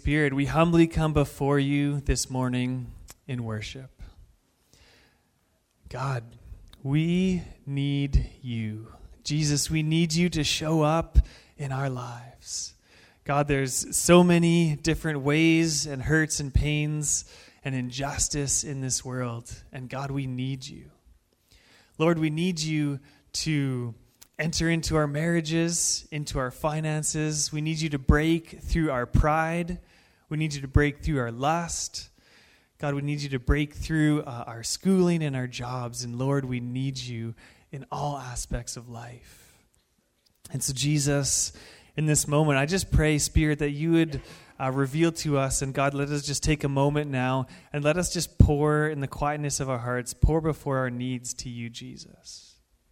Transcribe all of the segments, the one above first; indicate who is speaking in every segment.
Speaker 1: Spirit, we humbly come before you this morning in worship. God, we need you. Jesus, we need you to show up in our lives. God, there's so many different ways and hurts and pains and injustice in this world. And God, we need you. Lord, we need you to enter into our marriages, into our finances. We need you to break through our pride. We need you to break through our lust. God, we need you to break through our schooling and our jobs. And Lord, we need you in all aspects of life. And so Jesus, in this moment, I just pray, Spirit, that you would reveal to us. And God, let us just take a moment now and let us just pour in the quietness of our hearts, pour before our needs to you, Jesus.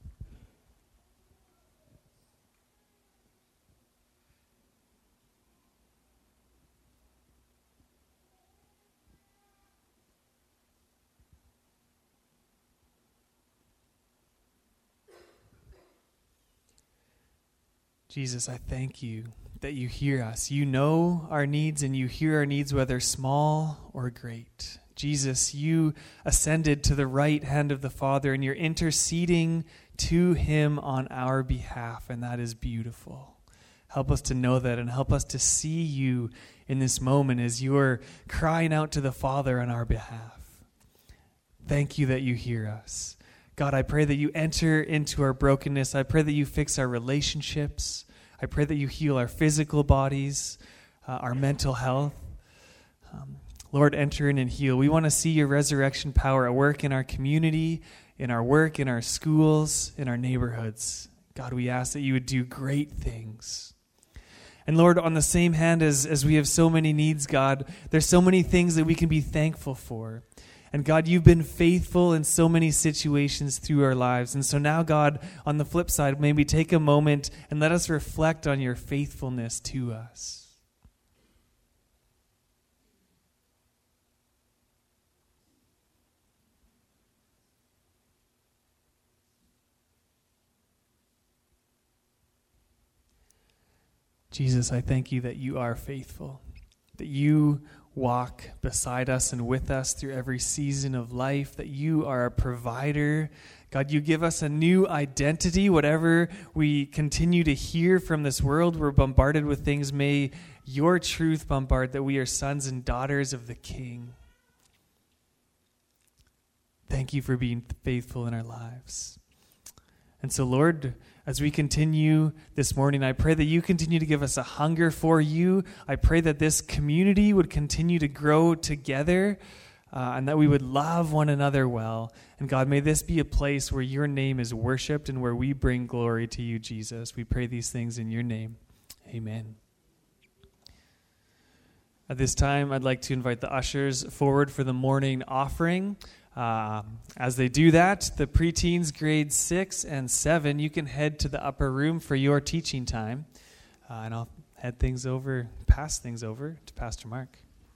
Speaker 1: Jesus, I thank you that you hear us. You know our needs and you hear our needs, whether small or great. Jesus, you ascended to the right hand of the Father and you're interceding to him on our behalf, and that is beautiful. Help us to know that and help us to see you in this moment as you're crying out to the Father on our behalf. Thank you that you hear us. God, I pray that you enter into our brokenness. I pray that you fix our relationships. I pray that you heal our physical bodies, our mental health. Lord, enter in and heal. We want to see your resurrection power at work in our community, in our work, in our schools, in our neighborhoods. God, we ask that you would do great things. And Lord, on the same hand as we have so many needs, God, there's so many things that we can be thankful for. And God, you've been faithful in so many situations through our lives. And so now, God, on the flip side, maybe take a moment and let us reflect on your faithfulness to us. Jesus, I thank you that you are faithful, that you walk beside us and with us through every season of life, that you are a provider. God, you give us a new identity. Whatever we continue to hear from this world, we're bombarded with things. May your truth bombard that we are sons and daughters of the King. Thank you for being faithful in our lives. And so, Lord, as we continue this morning, I pray that you continue to give us a hunger for you. I pray that this community would continue to grow together and that we would love one another well. And God, may this be a place where your name is worshiped and where we bring glory to you, Jesus. We pray these things in your name. Amen. At this time, I'd like to invite the ushers forward for the morning offering. As they do that, the preteens grades 6 and 7, you can head to the upper room for your teaching time. And I'll pass things over to Pastor Mark.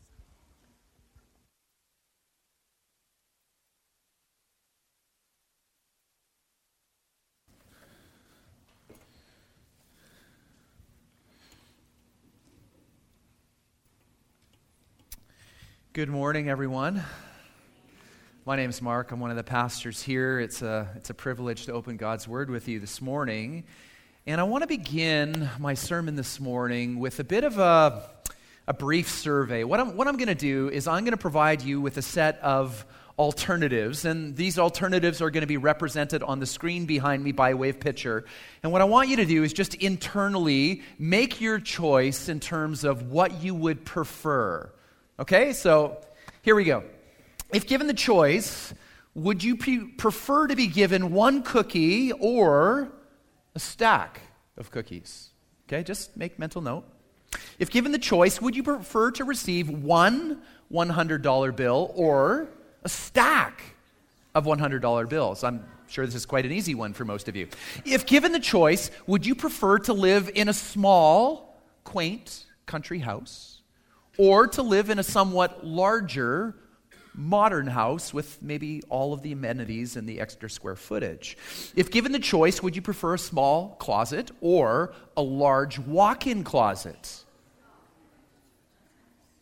Speaker 2: Good morning, everyone. My name is Mark. I'm one of the pastors here. It's a privilege to open God's Word with you this morning. And I want to begin my sermon this morning with a bit of a brief survey. What I'm going to do is I'm going to provide you with a set of alternatives, and these alternatives are going to be represented on the screen behind me by way of picture. And what I want you to do is just internally make your choice in terms of what you would prefer. Okay, so here we go. If given the choice, would you prefer to be given one cookie or a stack of cookies? Okay, just make mental note. If given the choice, would you prefer to receive one $100 bill or a stack of $100 bills? I'm sure this is quite an easy one for most of you. If given the choice, would you prefer to live in a small, quaint country house or to live in a somewhat larger modern house with maybe all of the amenities and the extra square footage? If given the choice, would you prefer a small closet or a large walk-in closet?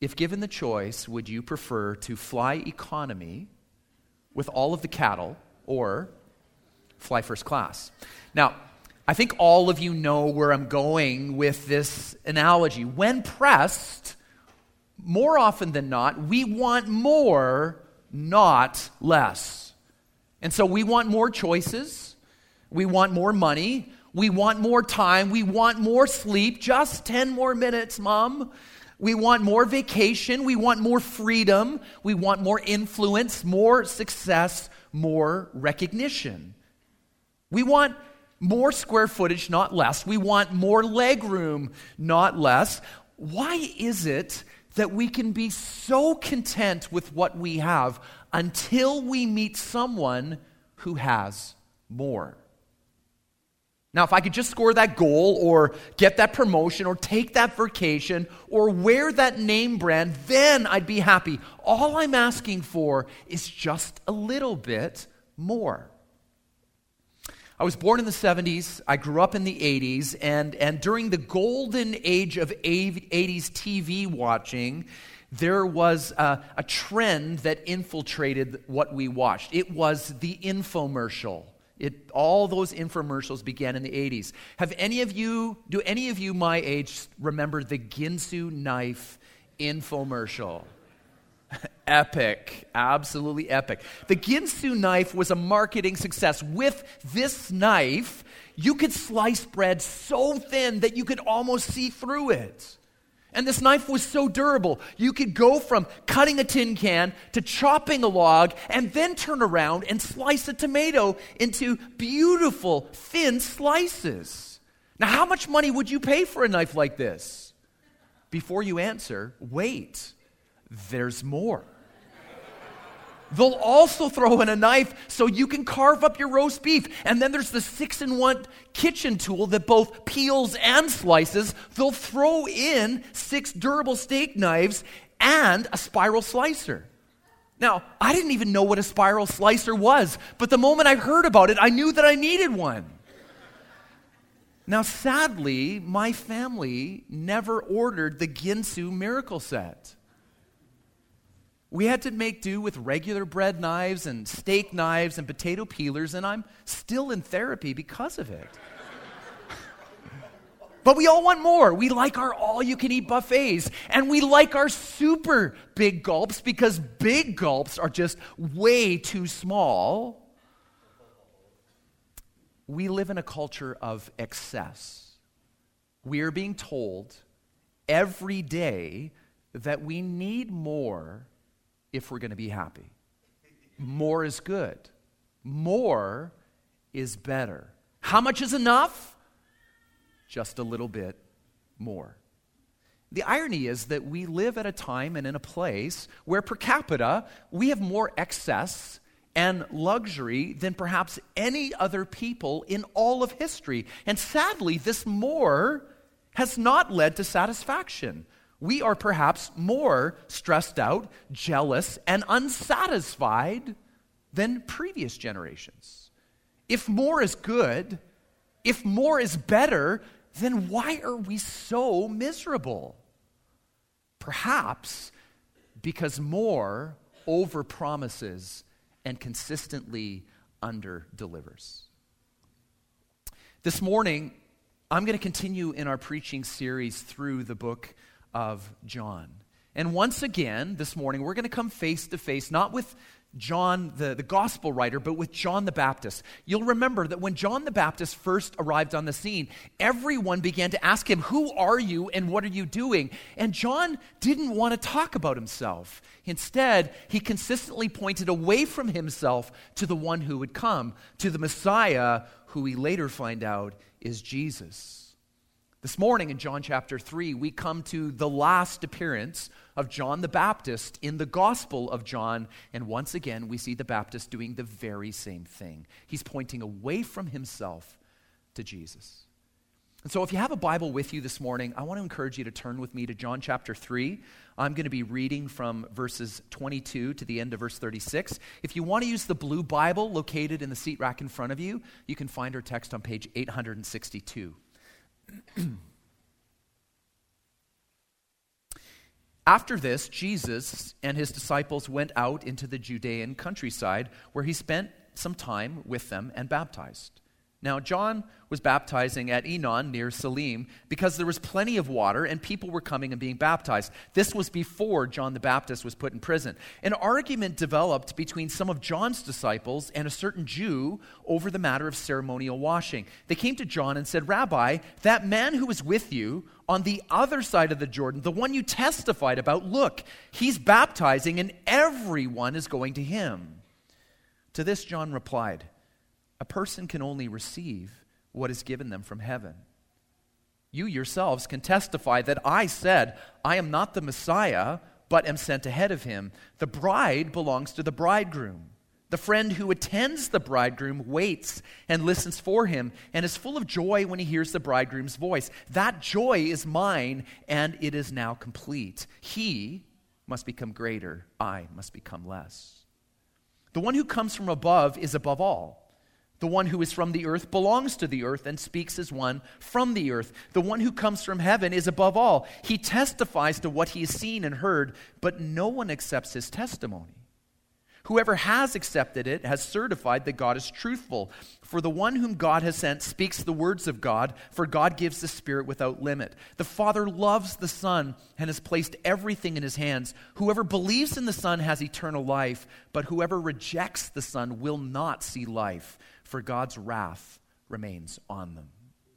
Speaker 2: if given the choice, would you prefer to fly economy with all of the cattle or fly first class? Now, I think all of you know where I'm going with this analogy. When pressed, more often than not, we want more, not less. And so we want more choices, we want more money, we want more time, we want more sleep, just 10 more minutes, Mom. We want more vacation, we want more freedom, we want more influence, more success, more recognition. We want more square footage, not less. We want more leg room, not less. Why is it that we can be so content with what we have until we meet someone who has more? Now, if I could just score that goal or get that promotion or take that vacation or wear that name brand, then I'd be happy. All I'm asking for is just a little bit more. I was born in the 70s. I grew up in the 80s. And during the golden age of 80s TV watching, there was a trend that infiltrated what we watched. It was the infomercial. All those infomercials began in the 80s. Do any of you my age remember the Ginsu knife infomercial? Epic, absolutely epic. The Ginsu knife was a marketing success. With this knife, you could slice bread so thin that you could almost see through it. And this knife was so durable. You could go from cutting a tin can to chopping a log and then turn around and slice a tomato into beautiful, thin slices. Now, how much money would you pay for a knife like this? Before you answer, wait, there's more. They'll also throw in a knife so you can carve up your roast beef. And then there's the 6-in-1 kitchen tool that both peels and slices. They'll throw in 6 durable steak knives and a spiral slicer. Now, I didn't even know what a spiral slicer was, but the moment I heard about it, I knew that I needed one. Now, sadly, my family never ordered the Ginsu Miracle Set. We had to make do with regular bread knives and steak knives and potato peelers, and I'm still in therapy because of it. But we all want more. We like our all-you-can-eat buffets, and we like our super big gulps because big gulps are just way too small. We live in a culture of excess. We are being told every day that we need more if we're going to be happy. More is good. More is better. How much is enough? Just a little bit more. The irony is that we live at a time and in a place where per capita we have more excess and luxury than perhaps any other people in all of history. And sadly, this more has not led to satisfaction. We are perhaps more stressed out, jealous, and unsatisfied than previous generations. If more is good, if more is better, then why are we so miserable? Perhaps because more overpromises and consistently underdelivers. This morning, I'm going to continue in our preaching series through the book of John. And once again, this morning, we're going to come face to face, not with John, the gospel writer, but with John the Baptist. You'll remember that when John the Baptist first arrived on the scene, everyone began to ask him, "Who are you and what are you doing?" And John didn't want to talk about himself. Instead, he consistently pointed away from himself to the one who would come, to the Messiah, who we later find out is Jesus. This morning in John chapter 3, we come to the last appearance of John the Baptist in the Gospel of John, and once again we see the Baptist doing the very same thing. He's pointing away from himself to Jesus. And so if you have a Bible with you this morning, I want to encourage you to turn with me to John chapter 3. I'm going to be reading from verses 22 to the end of verse 36. If you want to use the blue Bible located in the seat rack in front of you, you can find our text on page 862. After this, Jesus and his disciples went out into the Judean countryside, where he spent some time with them and baptized. Now, John was baptizing at Enon near Salim because there was plenty of water and people were coming and being baptized. This was before John the Baptist was put in prison. An argument developed between some of John's disciples and a certain Jew over the matter of ceremonial washing. They came to John and said, "Rabbi, that man who was with you on the other side of the Jordan, the one you testified about, look, he's baptizing and everyone is going to him." To this John replied, "A person can only receive what is given them from heaven. You yourselves can testify that I said, I am not the Messiah, but am sent ahead of him. The bride belongs to the bridegroom. The friend who attends the bridegroom waits and listens for him and is full of joy when he hears the bridegroom's voice. That joy is mine, and it is now complete. He must become greater, I must become less. The one who comes from above is above all. The one who is from the earth belongs to the earth and speaks as one from the earth. The one who comes from heaven is above all. He testifies to what he has seen and heard, but no one accepts his testimony. Whoever has accepted it has certified that God is truthful. For the one whom God has sent speaks the words of God, for God gives the Spirit without limit. The Father loves the Son and has placed everything in his hands. Whoever believes in the Son has eternal life, but whoever rejects the Son will not see life, for God's wrath remains on them.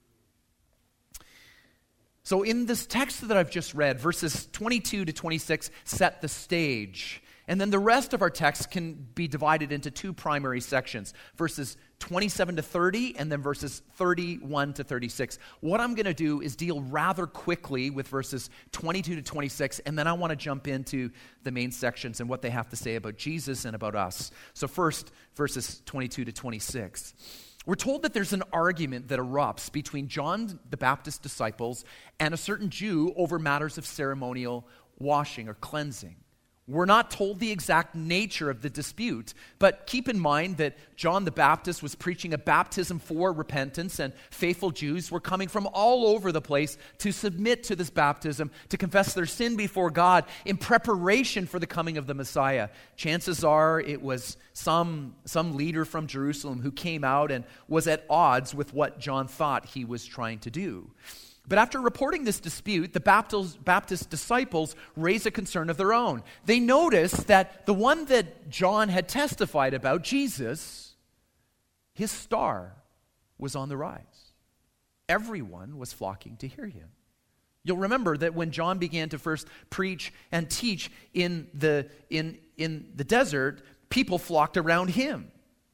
Speaker 2: So in this text that I've just read, verses 22 to 26 set the stage. And then the rest of our text can be divided into two primary sections, verses 27 to 30 and then verses 31 to 36. What I'm going to do is deal rather quickly with verses 22 to 26, and then I want to jump into the main sections and what they have to say about Jesus and about us. So first, verses 22 to 26. We're told that there's an argument that erupts between John the Baptist's disciples and a certain Jew over matters of ceremonial washing or cleansing. We're not told the exact nature of the dispute, but keep in mind that John the Baptist was preaching a baptism for repentance, and faithful Jews were coming from all over the place to submit to this baptism, to confess their sin before God in preparation for the coming of the Messiah. Chances are it was some leader from Jerusalem who came out and was at odds with what John thought he was trying to do. But after reporting this dispute, the Baptist disciples raise a concern of their own. They notice that the one that John had testified about, Jesus, his star was on the rise. Everyone was flocking to hear him. You'll remember that when John began to first preach and teach in the desert, people flocked around him.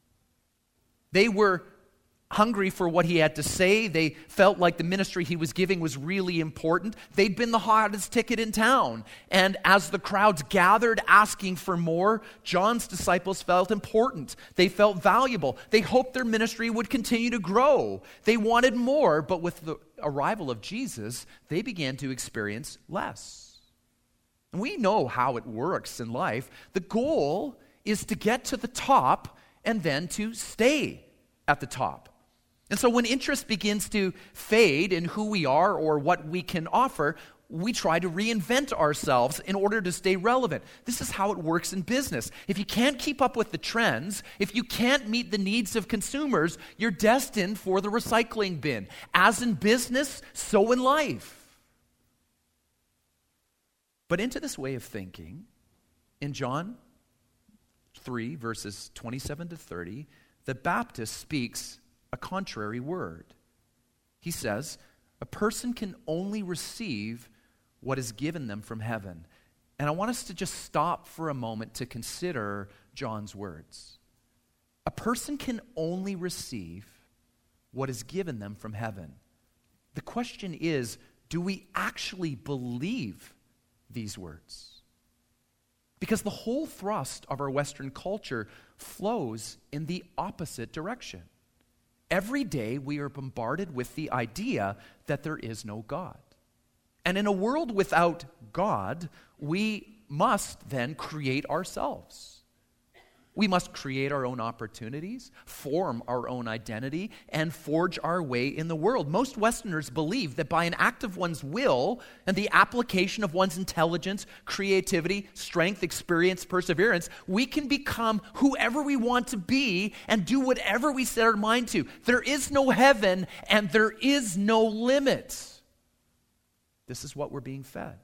Speaker 2: They were hungry for what he had to say. They felt like the ministry he was giving was really important. They'd been the hottest ticket in town. And as the crowds gathered asking for more, John's disciples felt important. They felt valuable. They hoped their ministry would continue to grow. They wanted more, but with the arrival of Jesus, they began to experience less. And we know how it works in life. The goal is to get to the top and then to stay at the top. And so when interest begins to fade in who we are or what we can offer, we try to reinvent ourselves in order to stay relevant. This is how it works in business. If you can't keep up with the trends, if you can't meet the needs of consumers, you're destined for the recycling bin. As in business, so in life. But into this way of thinking, in John 3, verses 27 to 30, the Baptist speaks a contrary word. He says, a person can only receive what is given them from heaven. And I want us to just stop for a moment to consider John's words. A person can only receive what is given them from heaven. The question is, do we actually believe these words? Because the whole thrust of our Western culture flows in the opposite direction. Every day we are bombarded with the idea that there is no God. And in a world without God, we must then create ourselves. We must create our own opportunities, form our own identity, and forge our way in the world. Most Westerners believe that by an act of one's will and the application of one's intelligence, creativity, strength, experience, perseverance, we can become whoever we want to be and do whatever we set our mind to. There is no heaven and there is no limit. This is what we're being fed.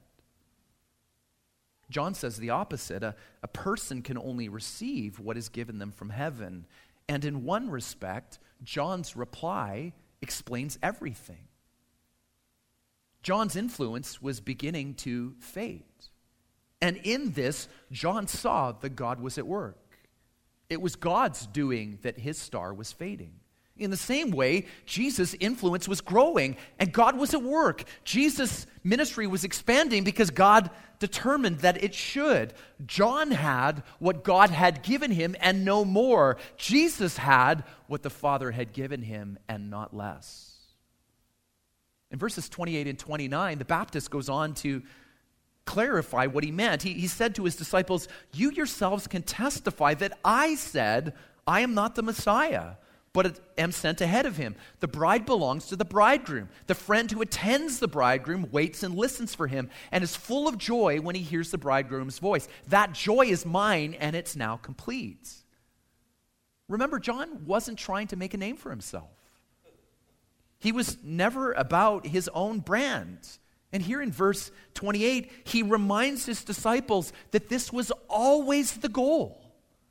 Speaker 2: John says the opposite. A person can only receive what is given them from heaven. And in one respect, John's reply explains everything. John's influence was beginning to fade. And in this, John saw that God was at work. It was God's doing that his star was fading. In the same way, Jesus' influence was growing and God was at work. Jesus' ministry was expanding because God determined that it should. John had what God had given him and no more. Jesus had what the Father had given him and not less. In verses 28 and 29, the Baptist goes on to clarify what he meant. He said to his disciples, "You yourselves can testify that I said, I am not the Messiah, but am sent ahead of him. The bride belongs to the bridegroom. The friend who attends the bridegroom waits and listens for him and is full of joy when he hears the bridegroom's voice. That joy is mine and it's now complete." Remember, John wasn't trying to make a name for himself. He was never about his own brand. And here in verse 28, he reminds his disciples that this was always the goal.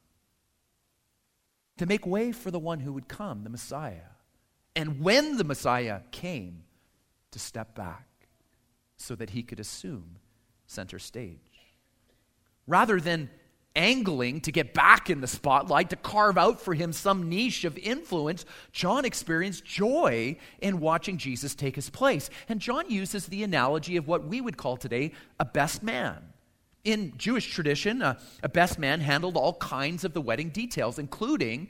Speaker 2: To make way for the one who would come, the Messiah. And when the Messiah came, to step back so that he could assume center stage. Rather than angling to get back in the spotlight, to carve out for him some niche of influence, John experienced joy in watching Jesus take his place. And John uses the analogy of what we would call today a best man. In Jewish tradition, a best man handled all kinds of the wedding details, including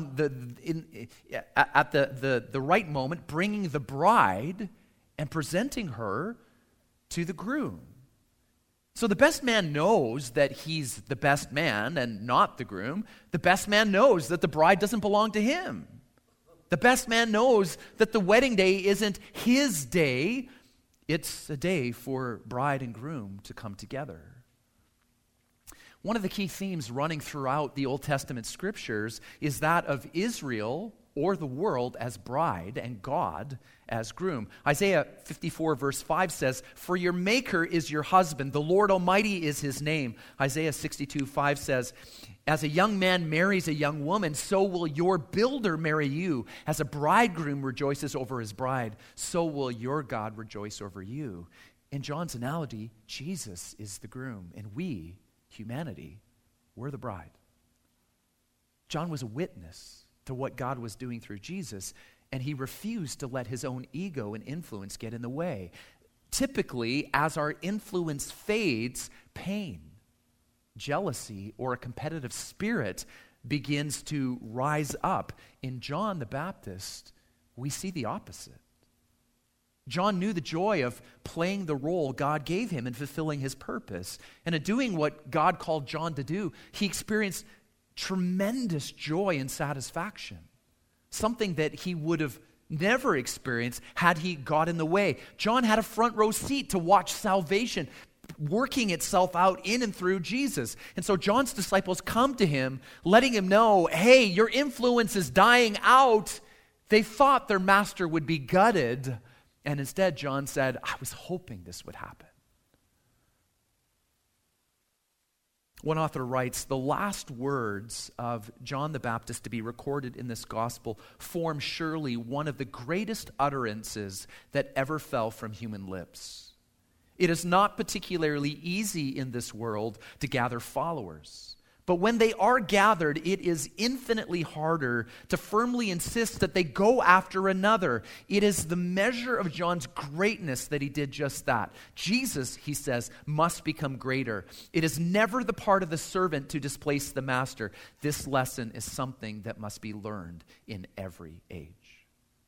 Speaker 2: at the right moment, bringing the bride and presenting her to the groom. So the best man knows that he's the best man and not the groom. The best man knows that the bride doesn't belong to him. The best man knows that the wedding day isn't his day. It's a day for bride and groom to come together. One of the key themes running throughout the Old Testament scriptures is that of Israel or the world as bride and God as groom. Isaiah 54 verse 5 says, "For your maker is your husband, the Lord Almighty is his name." Isaiah 62:5 says, "As a young man marries a young woman, so will your builder marry you. As a bridegroom rejoices over his bride, so will your God rejoice over you." In John's analogy, Jesus is the groom, and we, humanity, we're the bride. John was a witness to what God was doing through Jesus, and he refused to let his own ego and influence get in the way. Typically, as our influence fades, pain, jealousy, or a competitive spirit begins to rise up. In John the Baptist, we see the opposite. John knew the joy of playing the role God gave him and fulfilling his purpose. And in doing what God called John to do, he experienced tremendous joy and satisfaction, something that he would have never experienced had he got in the way. John had a front row seat to watch salvation working itself out in and through Jesus. And so John's disciples come to him, letting him know, hey, your influence is dying out. They thought their master would be gutted. And instead, John said, I was hoping this would happen. One author writes, the last words of John the Baptist to be recorded in this gospel form surely one of the greatest utterances that ever fell from human lips. It is not particularly easy in this world to gather followers. But when they are gathered, it is infinitely harder to firmly insist that they go after another. It is the measure of John's greatness that he did just that. Jesus, he says, must become greater. It is never the part of the servant to displace the master. This lesson is something that must be learned in every age.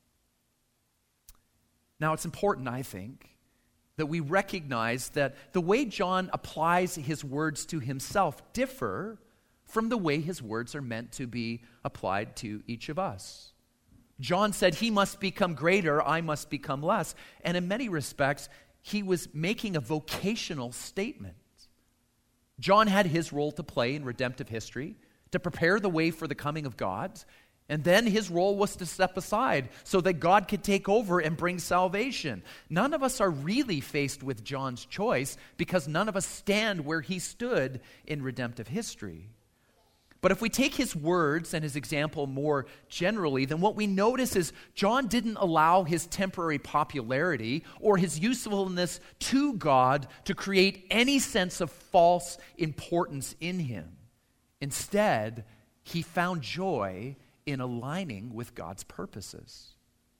Speaker 2: Now, it's important, I think, that we recognize that the way John applies his words to himself differ from the way his words are meant to be applied to each of us. John said, he must become greater, I must become less. And in many respects, he was making a vocational statement. John had his role to play in redemptive history, to prepare the way for the coming of God, and then his role was to step aside so that God could take over and bring salvation. None of us are really faced with John's choice because none of us stand where he stood in redemptive history. But if we take his words and his example more generally, then what we notice is John didn't allow his temporary popularity or his usefulness to God to create any sense of false importance in him. Instead, he found joy in aligning with God's purposes.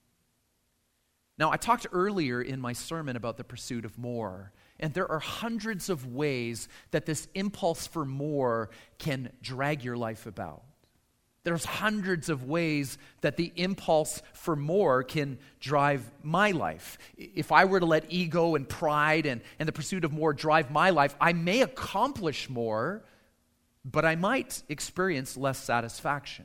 Speaker 2: Now, I talked earlier in my sermon about the pursuit of more, and there are hundreds of ways that this impulse for more can drag your life about. There's hundreds of ways that the impulse for more can drive my life. If I were to let ego and pride and the pursuit of more drive my life, I may accomplish more, but I might experience less satisfaction.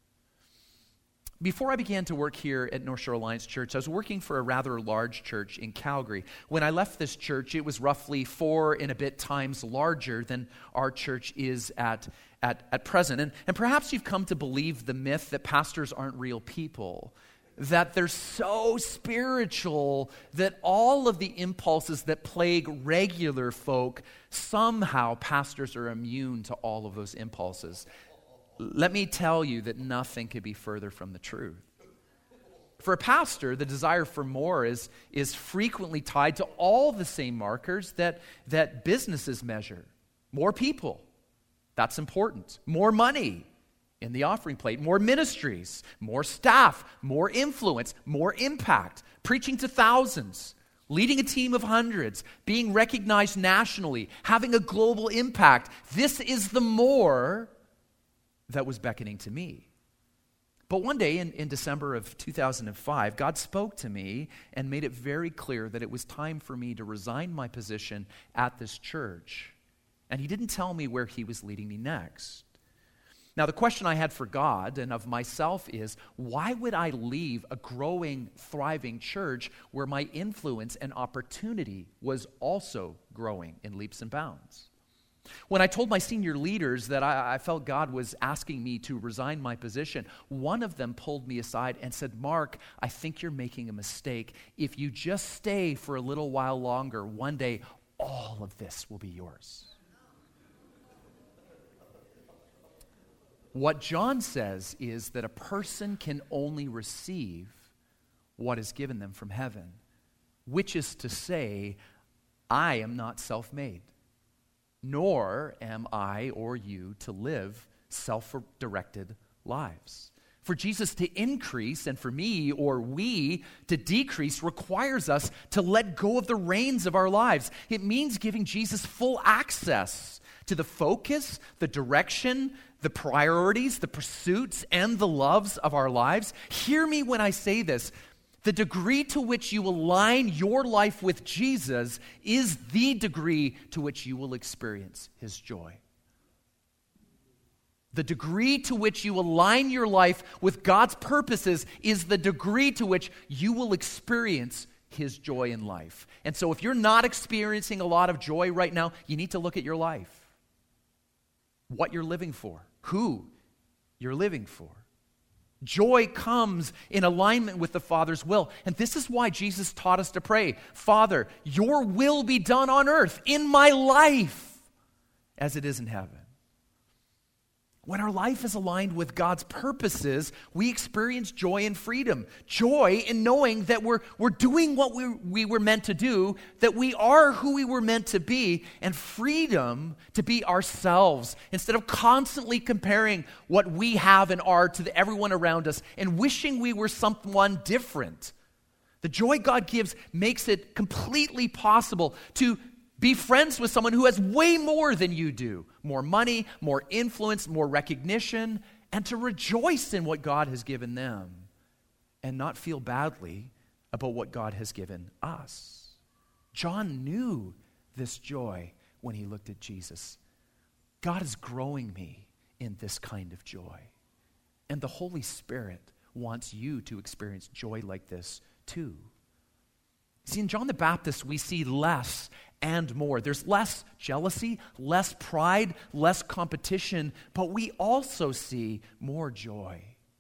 Speaker 2: Before I began to work here at North Shore Alliance Church, I was working for a rather large church in Calgary. When I left this church, it was roughly 4 and a bit times larger than our church is at present. And perhaps you've come to believe the myth that pastors aren't real people, that they're so spiritual that all of the impulses that plague regular folk, somehow pastors are immune to all of those impulses. Let me tell you that nothing could be further from the truth. For a pastor, the desire for more is frequently tied to all the same markers that businesses measure. More people, that's important. More money in the offering plate. More ministries, more staff, more influence, more impact. Preaching to thousands, leading a team of hundreds, being recognized nationally, having a global impact. This is the more that was beckoning to me. But one day in December of 2005, God spoke to me and made it very clear that it was time for me to resign my position at this church. And he didn't tell me where he was leading me next. Now, the question I had for God and of myself is, why would I leave a growing, thriving church where my influence and opportunity was also growing in leaps and bounds? When I told my senior leaders that I felt God was asking me to resign my position, one of them pulled me aside and said, "Mark, I think you're making a mistake. If you just stay for a little while longer, one day all of this will be yours." What John says is that a person can only receive what is given them from heaven, which is to say, I am not self-made. Nor am I or you to live self-directed lives. For Jesus to increase and for me or we to decrease requires us to let go of the reins of our lives. It means giving Jesus full access to the focus, the direction, the priorities, the pursuits, and the loves of our lives. Hear me when I say this. The degree to which you align your life with Jesus is the degree to which you will experience his joy. The degree to which you align your life with God's purposes is the degree to which you will experience his joy in life. And so if you're not experiencing a lot of joy right now, you need to look at your life. What you're living for, who you're living for. Joy comes in alignment with the Father's will. And this is why Jesus taught us to pray, "Father, your will be done on earth in my life as it is in heaven." When our life is aligned with God's purposes, we experience joy and freedom. Joy in knowing that we're doing what we were meant to do, that we are who we were meant to be, and freedom to be ourselves instead of constantly comparing what we have and are to everyone around us and wishing we were someone different. The joy God gives makes it completely possible to be friends with someone who has way more than you do. More money, more influence, more recognition, and to rejoice in what God has given them and not feel badly about what God has given us. John knew this joy when he looked at Jesus. God is growing me in this kind of joy. And the Holy Spirit wants you to experience joy like this too. See, in John the Baptist, we see less and more. There's less jealousy, less pride, less competition, but we also see more joy,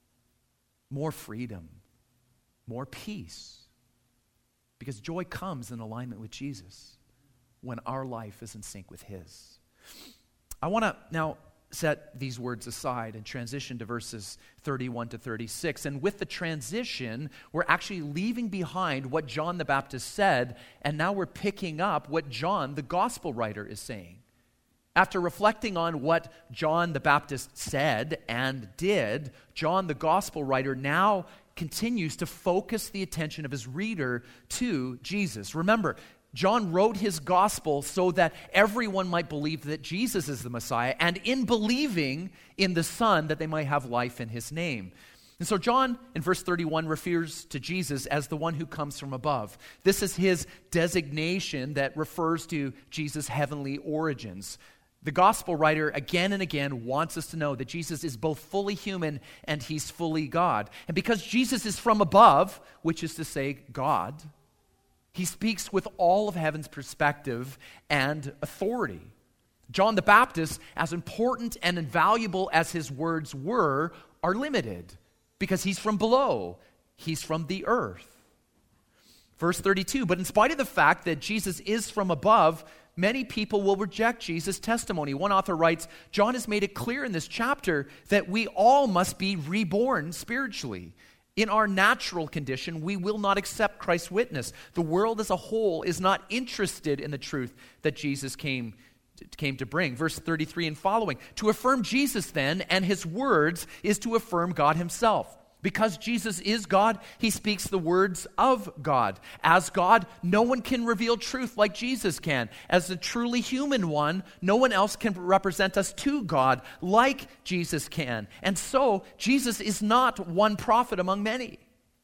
Speaker 2: more freedom, more peace. Because joy comes in alignment with Jesus when our life is in sync with His. I want to now set these words aside and transition to verses 31 to 36. And with the transition, we're actually leaving behind what John the Baptist said, and now we're picking up what John, the gospel writer, is saying. After reflecting on what John the Baptist said and did, John the gospel writer now continues to focus the attention of his reader to Jesus. Remember, John wrote his gospel so that everyone might believe that Jesus is the Messiah, and in believing in the Son, that they might have life in His name. And so John, in verse 31, refers to Jesus as the one who comes from above. This is his designation that refers to Jesus' heavenly origins. The gospel writer again and again wants us to know that Jesus is both fully human and He's fully God. And because Jesus is from above, which is to say God, He speaks with all of heaven's perspective and authority. John the Baptist, as important and invaluable as his words were, are limited because he's from below. He's from the earth. Verse 32, but in spite of the fact that Jesus is from above, many people will reject Jesus' testimony. One author writes, John has made it clear in this chapter that we all must be reborn spiritually. In our natural condition, we will not accept Christ's witness. The world as a whole is not interested in the truth that Jesus came to bring. Verse 33 and following. To affirm Jesus then and His words is to affirm God Himself. Because Jesus is God, He speaks the words of God. As God, no one can reveal truth like Jesus can. As the truly human one, no one else can represent us to God like Jesus can. And so, Jesus is not one prophet among many.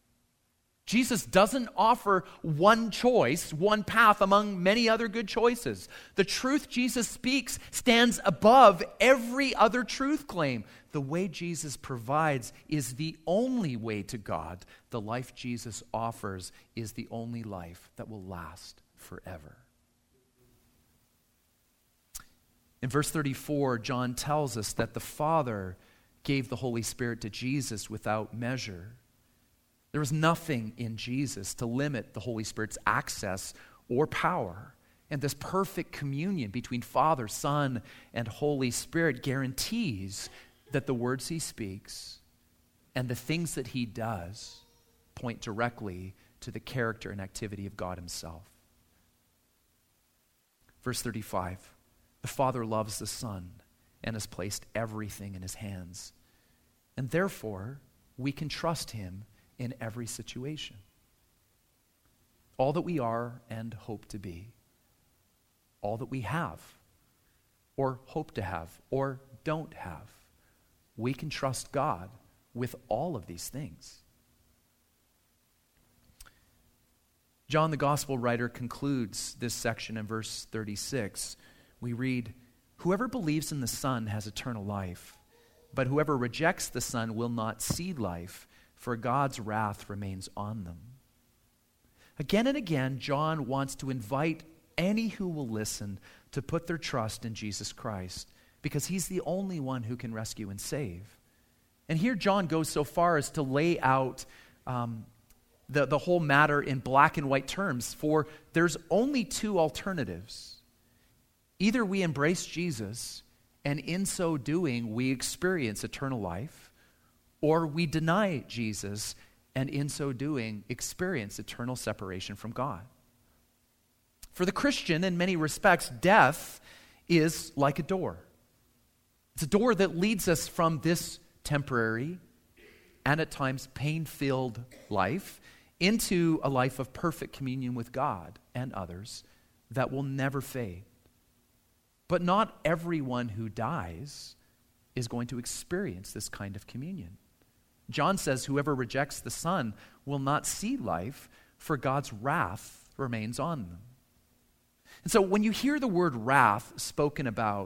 Speaker 2: Jesus doesn't offer one choice, one path among many other good choices. The truth Jesus speaks stands above every other truth claim. The way Jesus provides is the only way to God. The life Jesus offers is the only life that will last forever. In verse 34, John tells us that the Father gave the Holy Spirit to Jesus without measure. There was nothing in Jesus to limit the Holy Spirit's access or power. And this perfect communion between Father, Son, and Holy Spirit guarantees that the words He speaks and the things that He does point directly to the character and activity of God Himself. Verse 35, the Father loves the Son and has placed everything in His hands. And therefore, we can trust Him in every situation. All that we are and hope to be, all that we have, or hope to have, or don't have, we can trust God with all of these things. John, the gospel writer, concludes this section in verse 36. We read, whoever believes in the Son has eternal life, but whoever rejects the Son will not see life, for God's wrath remains on them. Again and again, John wants to invite any who will listen to put their trust in Jesus Christ, because He's the only one who can rescue and save. And here John goes so far as to lay out the whole matter in black and white terms, for there's only two alternatives. Either we embrace Jesus, and in so doing, we experience eternal life, or we deny Jesus, and in so doing, experience eternal separation from God. For the Christian, in many respects, death is like a door. It's a door that leads us from this temporary and at times pain-filled life into a life of perfect communion with God and others that will never fade. But not everyone who dies is going to experience this kind of communion. John says whoever rejects the Son will not see life, for God's wrath remains on them. And so when you hear the word wrath spoken about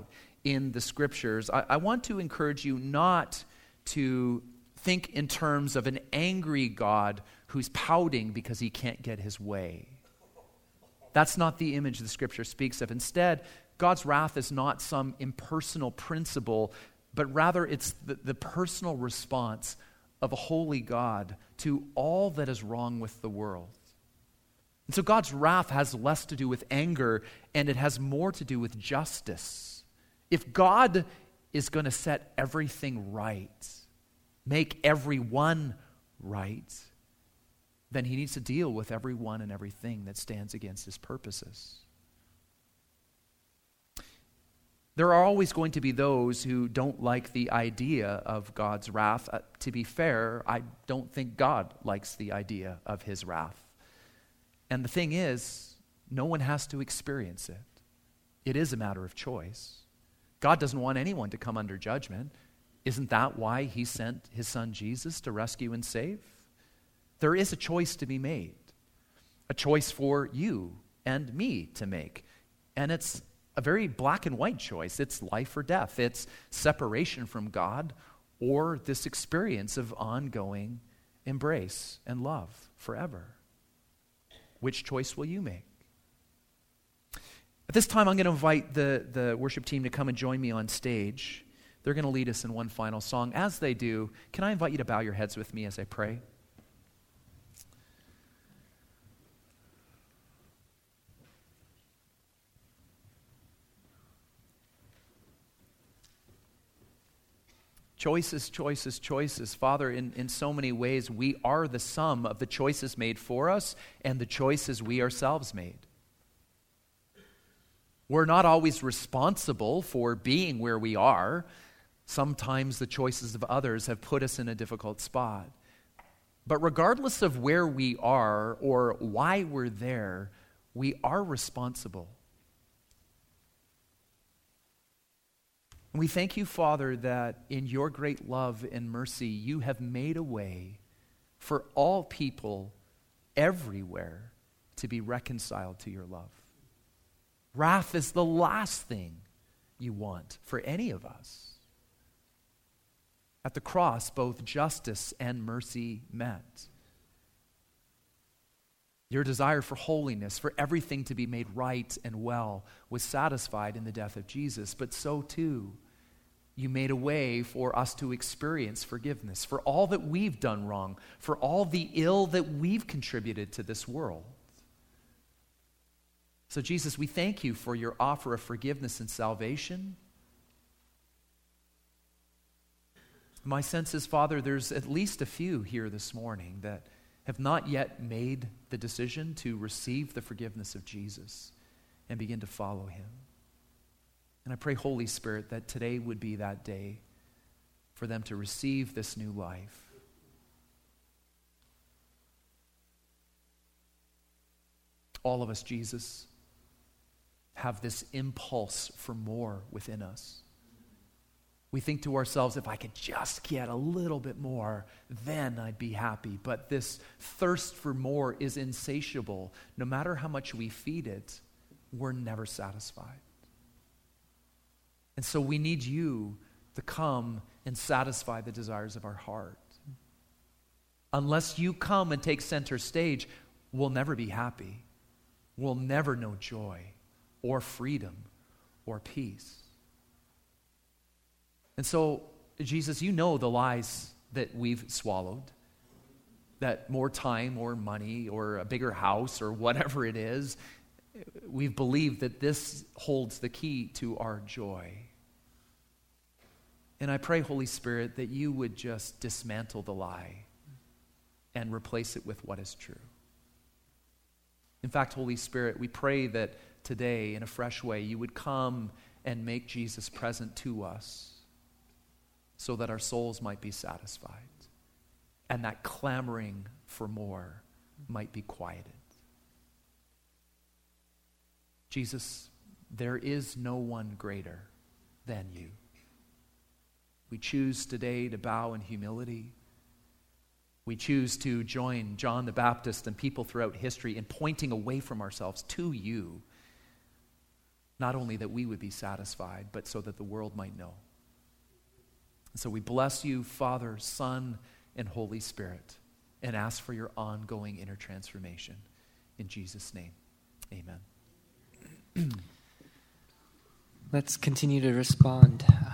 Speaker 2: in the Scriptures, I want to encourage you not to think in terms of an angry God who's pouting because he can't get his way. That's not the image the Scripture speaks of. Instead, God's wrath is not some impersonal principle, but rather it's the personal response of a holy God to all that is wrong with the world. And so God's wrath has less to do with anger, and it has more to do with justice. If God is going to set everything right, make everyone right, then he needs to deal with everyone and everything that stands against his purposes. There are always going to be those who don't like the idea of God's wrath. To be fair, I don't think God likes the idea of his wrath. And the thing is, no one has to experience it. It is a matter of choice. God doesn't want anyone to come under judgment. Isn't that why he sent his son Jesus to rescue and save? There is a choice to be made, a choice for you and me to make. And it's a very black and white choice. It's life or death. It's separation from God or this experience of ongoing embrace and love forever. Which choice will you make? At this time, I'm going to invite the worship team to come and join me on stage. They're going to lead us in one final song. As they do, can I invite you to bow your heads with me as I pray? Choices, choices, choices. Father, in so many ways, we are the sum of the choices made for us and the choices we ourselves made. We're not always responsible for being where we are. Sometimes the choices of others have put us in a difficult spot. But regardless of where we are or why we're there, we are responsible. And we thank you, Father, that in your great love and mercy, you have made a way for all people everywhere to be reconciled to your love. Wrath is the last thing you want for any of us. At the cross, both justice and mercy met. Your desire for holiness, for everything to be made right and well, was satisfied in the death of Jesus, but so too, you made a way for us to experience forgiveness for all that we've done wrong, for all the ill that we've contributed to this world. So Jesus, we thank you for your offer of forgiveness and salvation. My sense is, Father, there's at least a few here this morning that have not yet made the decision to receive the forgiveness of Jesus and begin to follow him. And I pray, Holy Spirit, that today would be that day for them to receive this new life. All of us, Jesus, have this impulse for more within us. We think to ourselves, if I could just get a little bit more, then I'd be happy. But this thirst for more is insatiable. No matter how much we feed it, we're never satisfied. And so we need you to come and satisfy the desires of our heart. Unless you come and take center stage, we'll never be happy. We'll never know joy or freedom or peace. And so, Jesus, you know the lies that we've swallowed, that more time or money or a bigger house or whatever it is, we've believed that this holds the key to our joy. And I pray, Holy Spirit, that you would just dismantle the lie and replace it with what is true. In fact, Holy Spirit, we pray that today, in a fresh way, you would come and make Jesus present to us so that our souls might be satisfied and that clamoring for more might be quieted. Jesus, there is no one greater than you. We choose today to bow in humility. We choose to join John the Baptist and people throughout history in pointing away from ourselves to you Not only that we would be satisfied, but so that the world might know. And so we bless you, Father, Son, and Holy Spirit, and ask for your ongoing inner transformation. In Jesus' name, amen.
Speaker 3: Let's continue to respond.